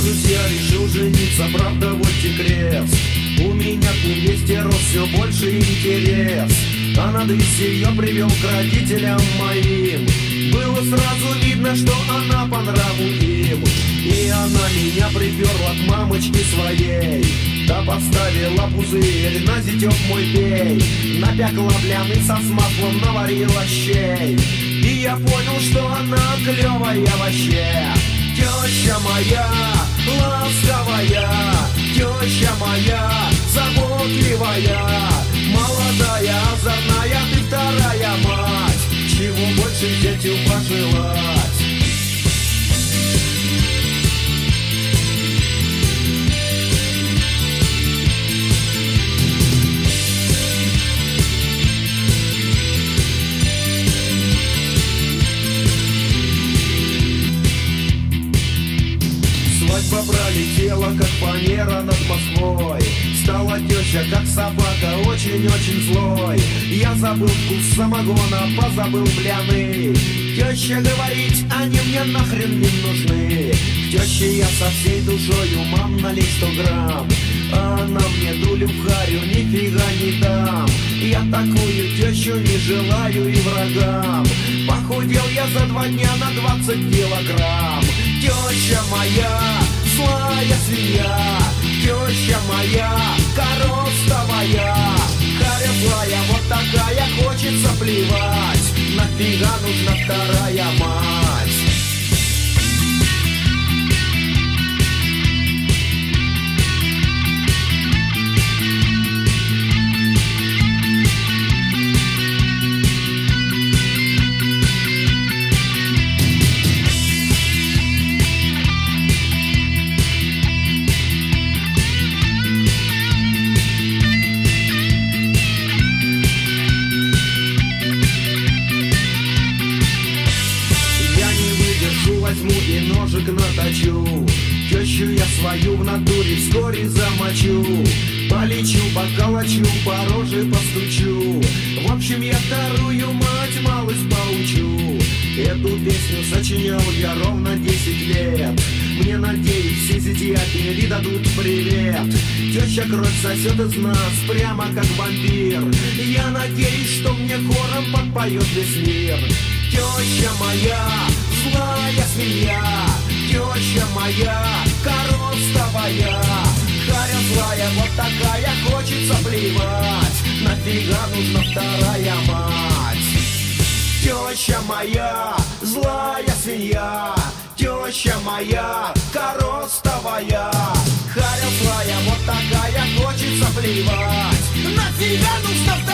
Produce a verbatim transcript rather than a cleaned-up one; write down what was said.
друзья, решил жениться, правда вот и крест. У меня к невесте рос все больше интерес. А на дысь ее привел к родителям моим. Было сразу видно, что она по нраву им. И она меня приперла к мамочке своей. Та поставила пузырь, на зятек мой пей. Напекла бляны со маслом, наварила щей. И я понял, что она клевая вообще. Теща моя, ласковая, теща моя, заботливая, молодая, озорная, ты вторая мать. Чего больше зятю пожелать? Свадьба пролетела, как фанера над Москвой. Стала теща, как собака, очень-очень злой. Я забыл вкус самогона, позабыл бляны. Теща говорит, они мне нахрен не нужны. К теще я со всей душою, мам, налей сто грамм. А она мне дулю в харю, нифига не дам. Я такую тещу не желаю и врагам. Похудел я за два дня на двадцать килограмм. Теща моя, злая свинья, теща моя, коростовая. Харя злая, вот такая, хочется плевать. Нафига нужна вторая мать? Возьму и ножик наточу. Тещу я свою в натуре вскоре замочу. Полечу, поколочу, по роже постучу. В общем, я вторую мать малость поучу. Эту песню сочинял я ровно десять лет. Мне, надеюсь, все зятья передадут привет. Теща кровь сосет из нас, прямо как вампир. Я надеюсь, что мне хором подпоет весь мир. Теща моя, злая свинья, теща моя, коростовая. Харя злая, вот такая, хочется плевать. Нафига нужна вторая мать? Теща моя, злая свинья, теща моя, коростовая. Харя злая, вот такая, хочется плевать. Нафига нужна вторая мать?